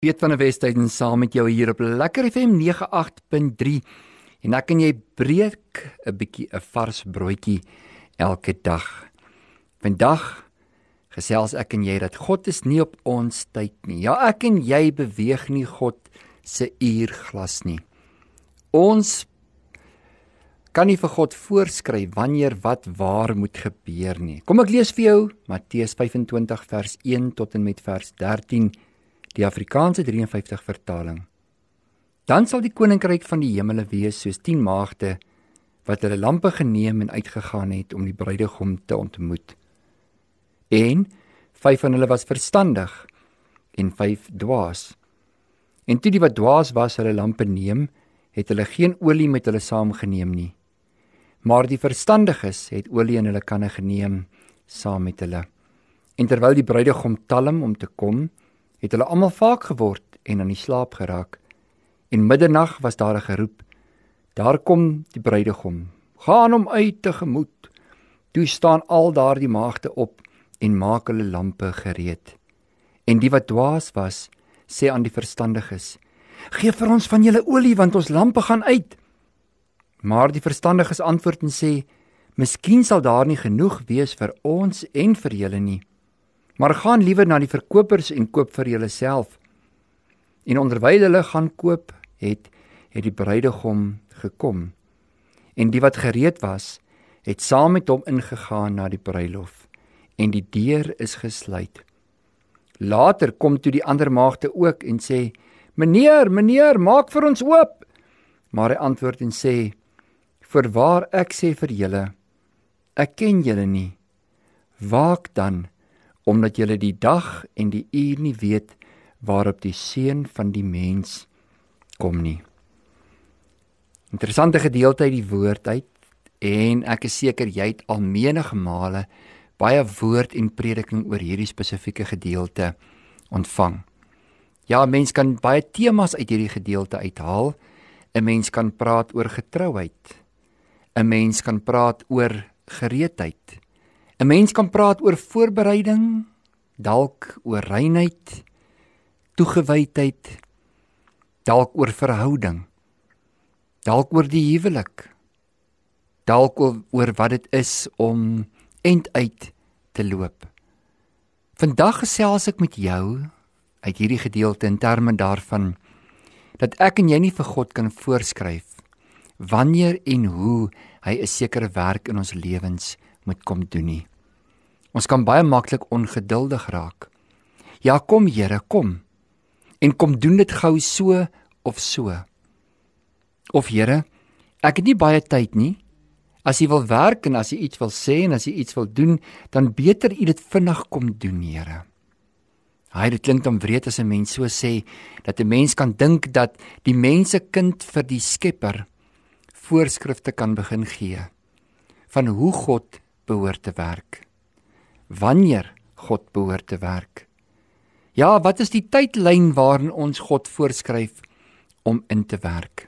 Piet van der Westhuizen saam met jou hier op Lekker FM 98.3 en ek en jy breek 'n bietjie 'n vars broodjie elke dag. Vandag gesels ek en jy dat God is nie op ons tyd nie. Ja, ek en jy beweeg nie God se uurglas nie. Ons kan nie vir God voorskryf wanneer wat waar moet gebeur nie. Kom ek lees vir jou Matteus 25 vers 1 tot en met vers 13. Die Afrikaanse 53 vertaling. Dan sal die koninkryk van die hemele wees soos 10 maagde wat hulle lampe geneem en uitgegaan het om die bruidegom te ontmoet. En 5 van hulle was verstandig en 5 dwaas. En toe die wat dwaas was hulle lampe neem, het hulle geen olie met hulle saamgeneem nie. Maar die verstandiges het olie in hulle kanne geneem saam met hulle. En terwyl die bruidegom talm om te kom, het hulle almal vaak geword en aan die slaap geraak. En middernag was daar 'n geroep, daar kom die bruidegom, gaan hom uit tegemoet. Toe staan al daardie maagde op en maak hulle lampe gereed. En die wat dwaas was, sê aan die verstandiges, gee vir ons van julle olie, want ons lampe gaan uit. Maar die verstandiges antwoord en sê, miskien sal daar nie genoeg wees vir ons en vir julle nie. Maar gaan liewer na die verkopers en koop vir julleself. En onderwyl hulle gaan koop, het die bruidegom gekom. En die wat gereed was, het saam met hom ingegaan na die bruilof. En die deur is gesluit. Later kom toe die ander maagde ook en sê, Meneer, maak vir ons oop. Maar hy antwoord en sê, Voorwaar ek sê vir julle, ek ken julle nie. Waak dan, omdat julle die dag en die uur nie weet, waarop die Seun van die mens kom nie. Interessante gedeelte uit die woord uit, en ek is seker jy het al menige male baie woord en prediking oor hierdie spesifieke gedeelte ontvang. Ja, 'n mens kan baie temas uit hierdie gedeelte uithaal. 'n Mens kan praat oor getrouheid. 'n Mens kan praat oor gereedheid. 'n Mens kan praat oor voorbereiding, dalk oor reinheid, toegewydheid, dalk oor verhouding, dalk oor die huwelik, dalk oor wat dit is om einduit te loop. Vandag gesels ek met jou uit hierdie gedeelte in terme daarvan dat ek en jy nie vir God kan voorskryf wanneer en hoe hy 'n sekere werk in ons lewens moet kom doen nie. Ons kan baie maklik ongeduldig raak. Ja, kom Here, kom. En kom doen dit gou so of so. Of Here, ek het nie baie tyd nie. As jy wil werk en as jy iets wil sê en as jy iets wil doen, dan beter jy dit vinnig kom doen, Here. Dit klink dan wreed as 'n mens so sê, dat 'n mens kan dink dat die mensekind vir die Skepper voorskrifte kan begin gee van hoe God behoort te werk. Wanneer God behoort te werk. Ja, wat is die tydlyn waarin ons God voorskryf om in te werk?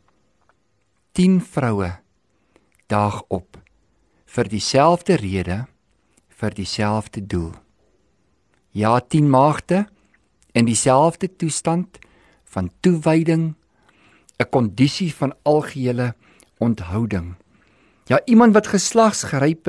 10 vroue daag op vir dieselfde rede, vir dieselfde doel. Ja, 10 maagde in dieselfde toestand van toewyding, 'n kondisie van algehele onthouding. Ja, iemand wat geslagsryp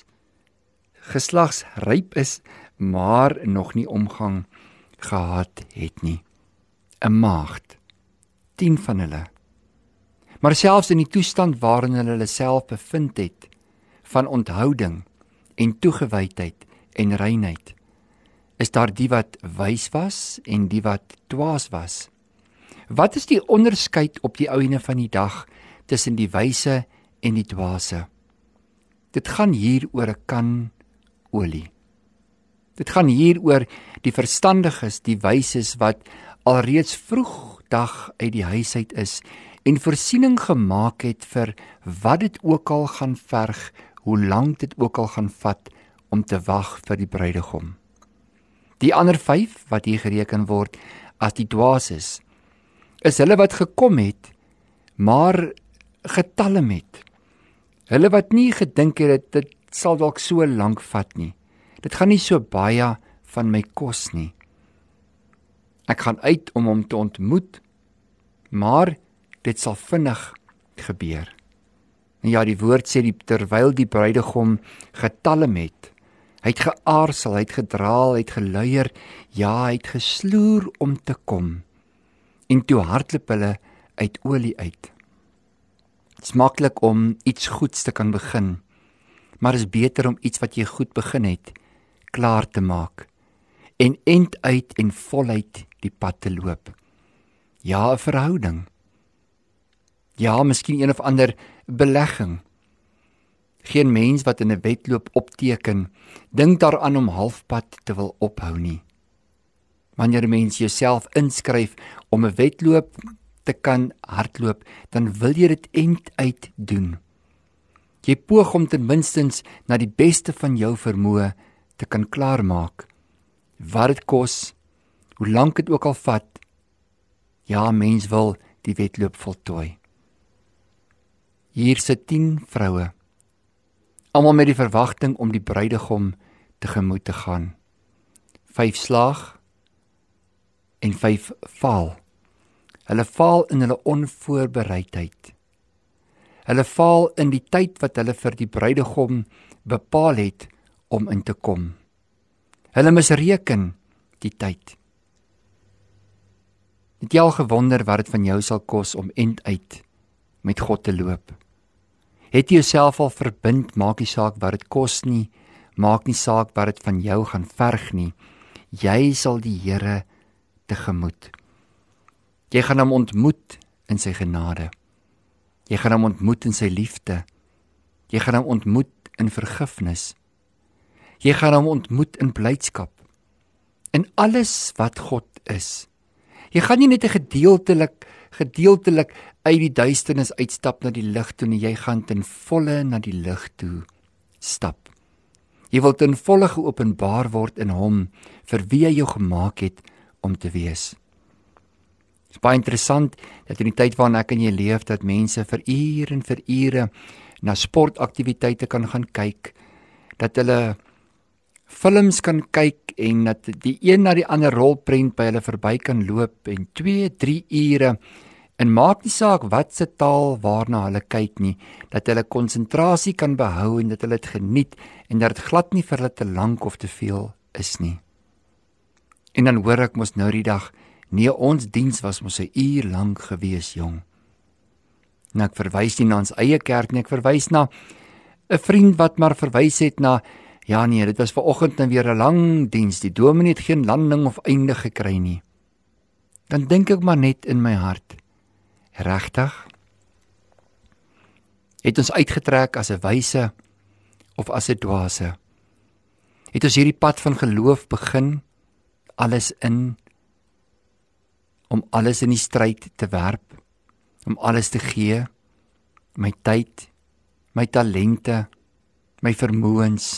is, maar nog nie omgang gehad het nie. 'n Maagd, 10 van hulle. Maar selfs in die toestand waarin hulle self bevind het, van onthouding en toegewydheid en reinheid, is daar die wat wys was en die wat dwaas was. Wat is die onderskeid op die einde van die dag tussen die wyse en die dwaase? Dit gaan hier oor 'n kan olie. Dit gaan hier oor die verstandiges, die wyses wat alreeds vroeg dag uit die huis uit is en voorsiening gemaak het vir wat dit ook al gaan verg, hoe lank dit ook al gaan vat om te wag vir die bruidegom. Die ander 5 wat hier gereken word as die dwaases, is hulle wat gekom het, maar getalm het. Hulle wat nie gedink het dit sal dalk so lank vat nie. Dit gaan nie so baie van my kos nie. Ek gaan uit om hom te ontmoet, maar dit sal vinnig gebeur. En ja, die woord sê, terwyl die bruidegom getalm het, hy het geaarsel, hy het gedraal, hy het geluier, ja, hy het gesloer om te kom. En toe hardloop hulle uit olie uit. Het is maklik om iets goeds te kan begin, maar is beter om iets wat jy goed begin het, klaar te maak, en end uit en voluit die pad te loop. Ja, 'n verhouding. Ja, miskien een of ander belegging. Geen mens wat in 'n wedloop opteken, dink daaraan om halfpad te wil ophou nie. Wanneer 'n mens jouself inskryf om 'n wedloop te kan hardloop, dan wil jy dit end uit doen. Jy poog om ten minstens na die beste van jou vermoë te kan klaarmaak. Wat dit kos, hoe lank dit ook al vat, ja, mens wil die wedloop voltooi. Hier sit 10 vroue, almal met die verwagting om die bruidegom tegemoet te gaan. 5 slaag en 5 faal. Hulle faal in hulle onvoorbereidheid. Hulle faal in die tyd wat hulle vir die bruidegom bepaal het om in te kom. Hulle misreken die tyd. Het jy al gewonder wat dit van jou sal kos om end uit met God te loop? Het jy jouself al verbind, maak nie saak wat dit kos nie, maak nie saak wat dit van jou gaan verg nie, jy sal die Here tegemoet. Jy gaan hom ontmoet in sy genade. Jy gaan hom ontmoet in sy liefde. Jy gaan hom ontmoet in vergifnis. Jy gaan hom ontmoet in blydskap. In alles wat God is. Jy gaan nie net 'n gedeeltelik uit die duisternis uitstap na die lig toe nie, jy gaan ten volle na die lig toe stap. Jy wil ten volle geopenbaar word in hom, vir wie hy jou gemaak het om te wees. Het is baie interessant, dat in die tyd waarin ek en jy leef, dat mense vir ure na sportaktiwiteite kan gaan kyk, dat hulle films kan kyk en dat die een na die ander rolprent by hulle verby kan loop en 2-3 ure, en maak nie saak wat se taal waarna hulle kyk nie, dat hulle konsentrasie kan behou en dat hulle dit geniet en dat dit glad nie vir hulle te lank of te veel is nie. En dan hoor ek mos nou die dag, nee, ons diens was mos 'n uur lank gewees, jong. En ek verwys nie na ons eie kerk nie, ek verwys na 'n vriend wat maar verwys het na, ja nee, dit was vanoggend nou weer 'n lang diens, die dominee het geen landing of einde gekry nie. Dan dink ek maar net in my hart, regtig? Het ons uitgetrek as 'n wyse of as 'n dwaase? Het ons hierdie pad van geloof begin, alles om alles in die stryd te werp, om alles te gee, my tyd, my talente, my vermoëns,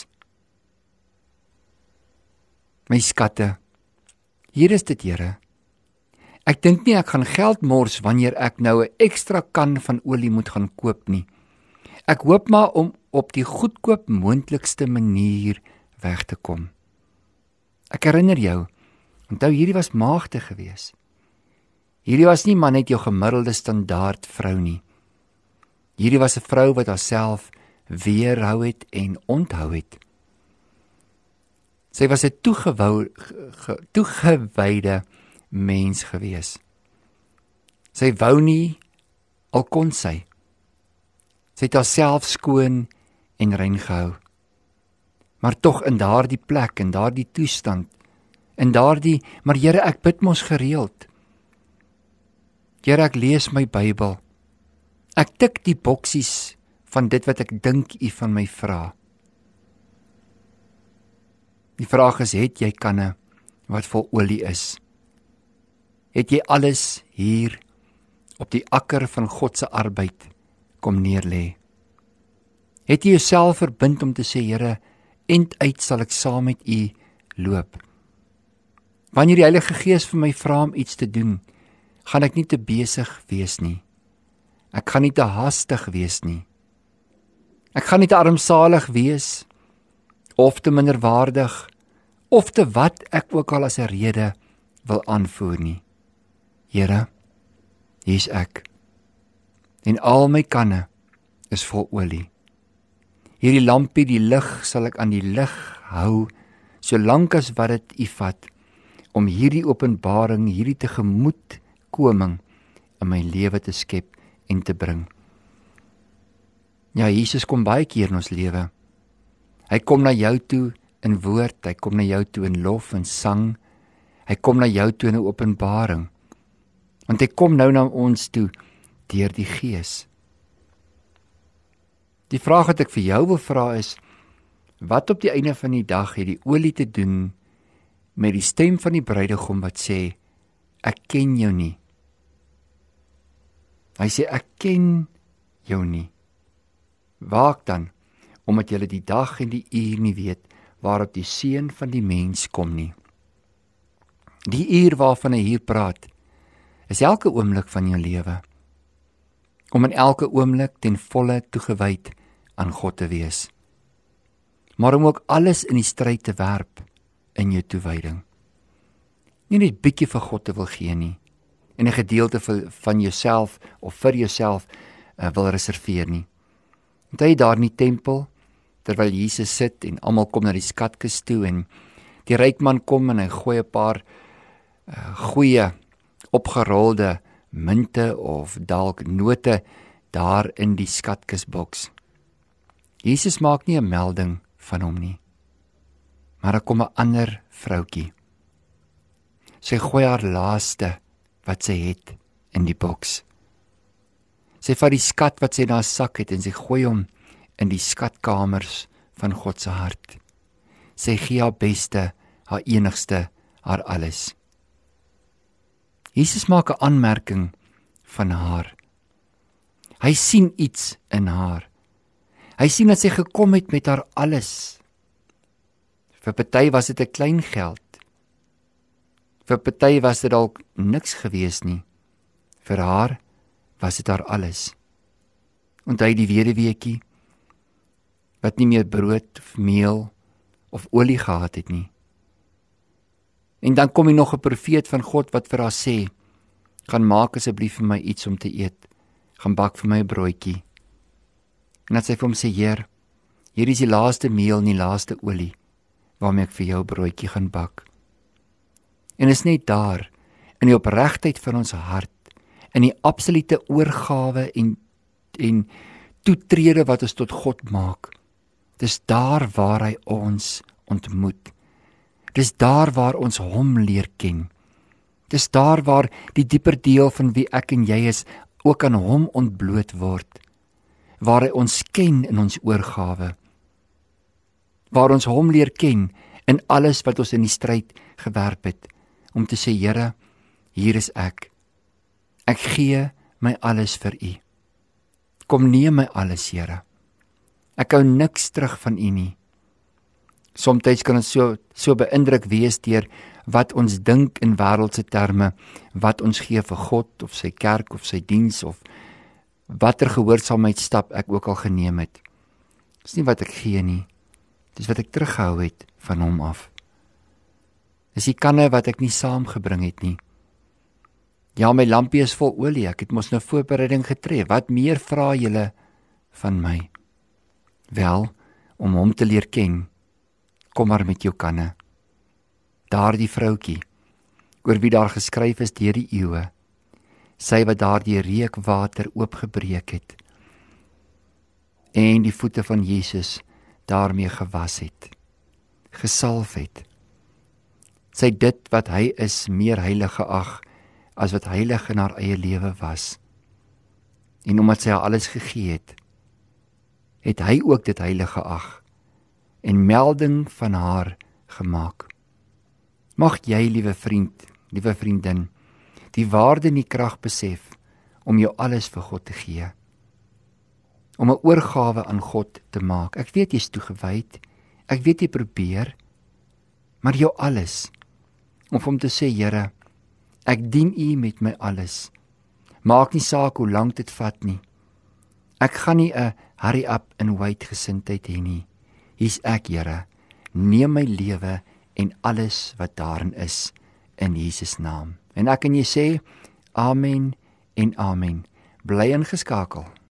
my skatte. Hier is dit, Here. Ek dink nie ek gaan geld mors wanneer ek nou 'n ekstra kan van olie moet gaan koop nie. Ek hoop maar om op die goedkoop moontlikste manier weg te kom. Ek herinner jou, onthou hierdie was maagde gewees. Hierdie was nie maar net jou gemiddelde standaard vrou nie. Hierdie was 'n vrou wat haarself weerhou het en onthou het. Sy was 'n toegewyde mens gewees. Sy wou nie, al kon sy. Sy het haarself skoon en rein gehou. Maar tog in daardie plek, in daardie toestand, maar Here, ek bid mos gereeld. Here, ek lees my Bybel. Ek tik die boksies van dit wat ek dink U van my vra. Die vraag is, het jy kanne wat vol olie is? Het jy alles hier op die akker van God se arbeid kom neerlê? Het jy jouself verbind om te sê, Here, end uit sal ek saam met U loop? Wanneer die Heilige Gees vir my vra om iets te doen, gaan ek nie te besig wees nie. Ek gaan nie te haastig wees nie. Ek gaan nie te armsalig wees, of te minderwaardig, of te wat ek ook al as 'n rede wil aanvoer nie. Here, hier's ek. En al my kanne is vol olie. Hierdie lampie, die lig, sal ek aan die lig hou, solank as wat dit U vat, om hierdie openbaring, hierdie tegemoetkoming in my lewe te skep en te bring. Ja, Jesus kom baie keer in ons lewe. Hy kom na jou toe in woord, hy kom na jou toe in lof en sang, hy kom na jou toe in 'n openbaring. Want hy kom nou na ons toe deur die Gees. Die vraag wat ek vir jou wil vra is, wat op die einde van die dag het die olie te doen met die stem van die bruidegom wat sê, ek ken jou nie. Hy sê, ek ken jou nie. Waak dan, omdat julle die dag en die uur nie weet, waarop die Seun van die mens kom nie. Die uur waarvan hy hier praat, is elke oomblik van jou lewe, om in elke oomblik ten volle toegewyd aan God te wees, maar om ook alles in die stryd te werp in jou toewyding. Nie net bietjie vir God te wil gee nie, en 'n gedeelte van jouself of vir jouself wil reserveer nie. Want hy daar in die tempel, terwyl Jesus sit en almal kom na die skatkis toe en die ryk man kom en hy gooi 'n paar goeie opgerolde munte of dalk note daar in die skatkisboks. Jesus maak nie 'n melding van hom nie, maar daar kom 'n ander vroutjie. Sy gooi haar laaste wat sy het in die boks. Sy vat die skat wat sy in haar sak het en sy gooi hom in die skatkamers van God se hart. Sy gee haar beste, haar enigste, haar alles. Jesus maak 'n aanmerking van haar. Hy sien iets in haar. Hy sien dat sy gekom het met haar alles. Vir party was dit 'n klein geld. Vir party was dit dalk niks gewees nie. Vir haar was dit haar alles. Onthou die weduweetjie wat nie meer brood of meel of olie gehad het nie. En dan kom nog 'n profeet van God wat vir haar sê, gaan maak asseblief vir my iets om te eet, gaan bak vir my 'n broodjie. En dat sy vir hom sê, Heer, hier is die laaste meel en die laaste olie, waarmee ek vir jou 'n broodjie gaan bak. En is net daar, in die opregtheid van ons hart, in die absolute oorgawe en toetrede wat ons tot God maak, dis daar waar hy ons ontmoet. Dis daar waar ons hom leer ken. Dis daar waar die dieper deel van wie ek en jy is, ook aan hom ontbloot word. Waar hy ons ken in ons oorgawe. Waar ons hom leer ken in alles wat ons in die stryd gewerp het, om te sê, Here, hier is ek. Ek gee my alles vir U. Kom neem my alles, Here. Ek hou niks terug van U nie. Somstyds kan ons so beïndruk wees deur wat ons dink in wêreldse terme, wat ons gee vir God of sy kerk of sy diens of watter gehoorsaamheidsstap ek ook al geneem het. Dis nie wat ek gee nie, dis wat ek teruggehou het van hom af. Dis die kanne wat ek nie saamgebring het nie. Ja, my lampie is vol olie, ek het mos nou voorbereiding getref. Wat meer vra julle van my? Wel, om hom te leer ken, kom maar met jou kanne. Daardie vroutjie, oor wie daar geskryf is deur die eeue, sy wat daardie reukwater oopgebreek het, en die voete van Jesus daarmee gewas het, gesalf het. Sy dit wat hy is meer heilig geag, as wat heilig in haar eie lewe was. En omdat sy haar alles gegee het, het hy ook dit heilig geag, en melding van haar gemaak. Mag jy, liewe vriend, liewe vriendin, die waarde en die krag besef, om jou alles vir God te gee, om 'n oorgawe aan God te maak. Ek weet jy is toegewyd, ek weet jy probeer, maar jou alles, om vir hom te sê, Here, ek dien U met my alles, maak nie saak hoe lank dit vat nie, ek gaan nie 'n hurry up and wait gesindheid hê nie, hier's ek, Here, neem my lewe en alles wat daarin is, in Jesus naam. En ek en jy sê, amen en amen. Bly ingeskakel.